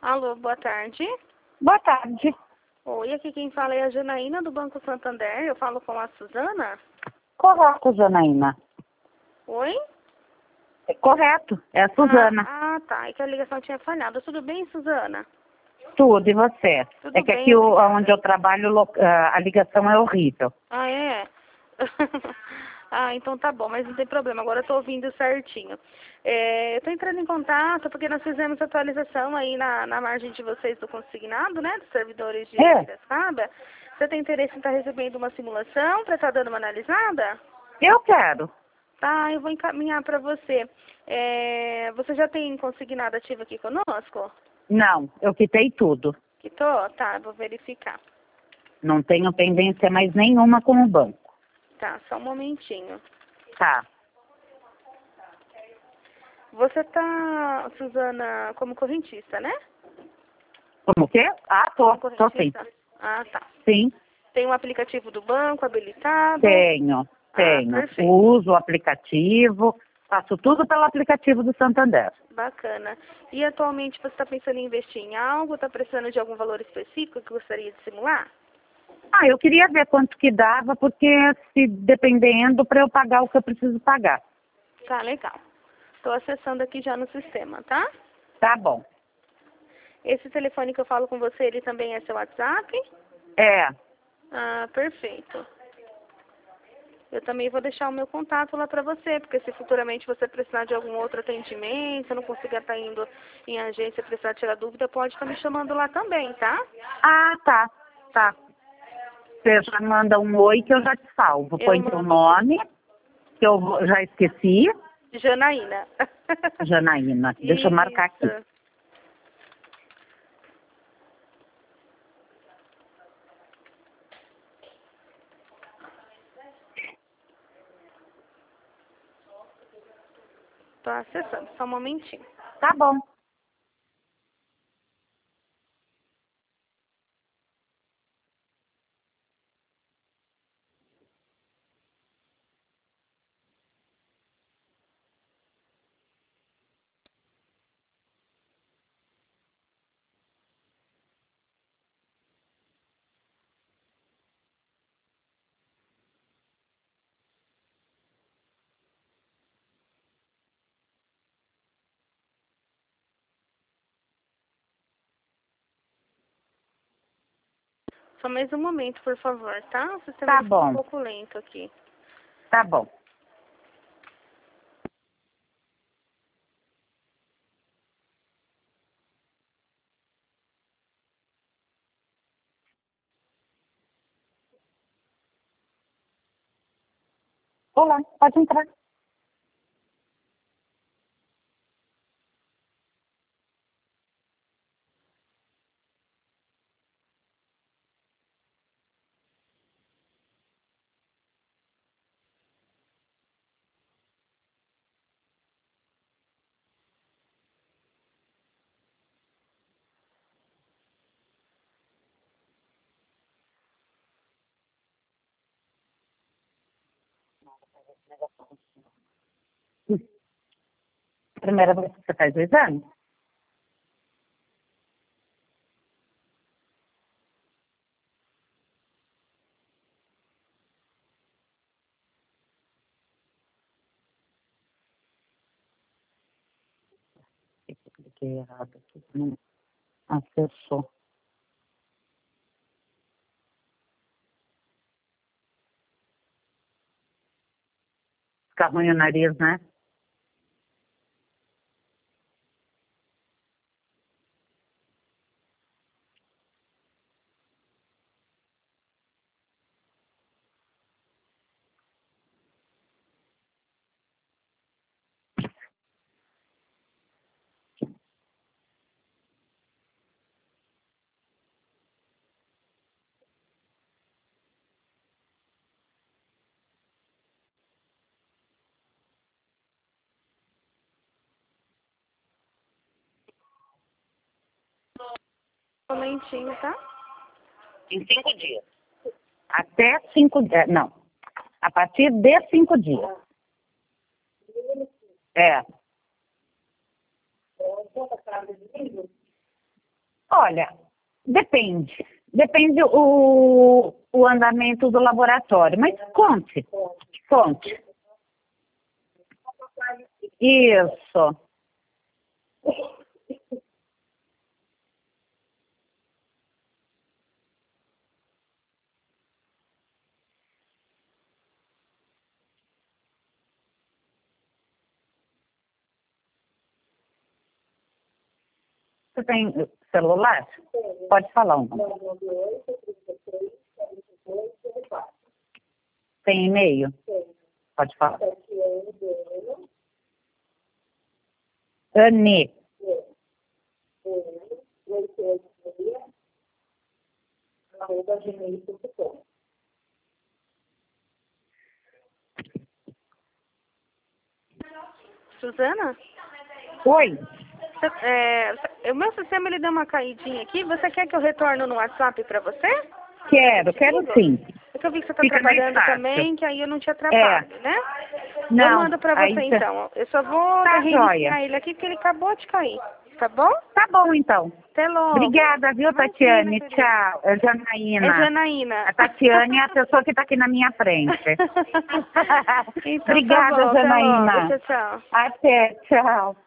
Alô, boa tarde. Boa tarde. Oi, aqui quem fala é a Janaína do Banco Santander. Eu falo com a Suzana. Correto, Janaína. Oi? Correto, é a Suzana. Tá. É que a ligação tinha falhado. Tudo bem, Suzana? Tudo, e você? Tudo É que bem, aqui obrigada. onde eu trabalho a ligação é horrível. Ah, é? Então tá bom, mas não tem problema. Agora eu tô ouvindo certinho. Eu tô entrando em contato porque nós fizemos atualização aí na margem de vocês do consignado, né? Dos servidores de É, Piracicaba. Você tem interesse em estar recebendo uma simulação para estar dando uma analisada? eu quero. Tá, eu vou encaminhar para você. Você já tem consignado ativo aqui conosco? Não, eu quitei tudo. Quitou? Tá, eu vou verificar. Não tenho pendência mais nenhuma com o banco. Tá, só um momentinho. Tá. Você tá, Suzana, como correntista, né? Como que? Ah, Como tô sim. correntista? Ah, tá. Sim, Tem um aplicativo do banco habilitado? tenho. Perfeito. Uso o aplicativo, faço tudo pelo aplicativo do Santander. Bacana. E atualmente você está pensando em investir em algo? Está precisando de algum valor específico que gostaria de simular? Ah, eu queria ver quanto que dava, porque se dependendo para eu pagar o que eu preciso pagar. Tá, legal. Estou acessando aqui já no sistema, tá? Tá bom. Esse telefone que eu falo com você, ele também é seu WhatsApp? É, Ah, perfeito. Eu também vou deixar o meu contato lá para você, porque se futuramente você precisar de algum outro atendimento, não conseguir estar indo em agência, precisar tirar dúvida, pode estar me chamando lá também, tá? ah, tá, tá. Você já manda um oi que eu já te salvo. Eu Põe teu mando nome, que eu já esqueci. Janaína. Janaína, deixa eu marcar aqui. Isso. Tô acessando, só um momentinho. Tá bom. Só mais um momento, por favor, tá? O sistema Tá ele fica um bom, pouco lento aqui. tá bom. Olá, pode entrar. Primeira vez que você faz o exame? Eu cliquei errado aqui. Não acessou. Fica ruim o nariz, né? Um momentinho, tá? Em 5 dias. Até 5 dias. Não. A partir de 5 dias. É. Olha, depende. Depende o andamento do laboratório. Mas conte. Conte. Isso. Você tem celular? Pode falar um. Tem e-mail? Pode falar. Anne. Suzana? Oi. O meu sistema ele deu uma caidinha aqui. Você quer que eu retorne no WhatsApp para você? Quero sim. É que eu vi que você está Fica mais trabalhando fácil. também, que aí eu não te atrapalho, né? Não, Eu mando para aí você cê- então. Eu só vou Tá reiniciar joia. ele aqui porque ele acabou de cair. Tá bom? Tá bom, então. Até logo. Obrigada, viu, Imagina, Tatiane? querida. Tchau. É É Janaína. Janaína. A Tatiane é a pessoa que está aqui na minha frente. Então Obrigada, tá bom. Até logo. Janaína. Tchau, tchau. Até, tchau.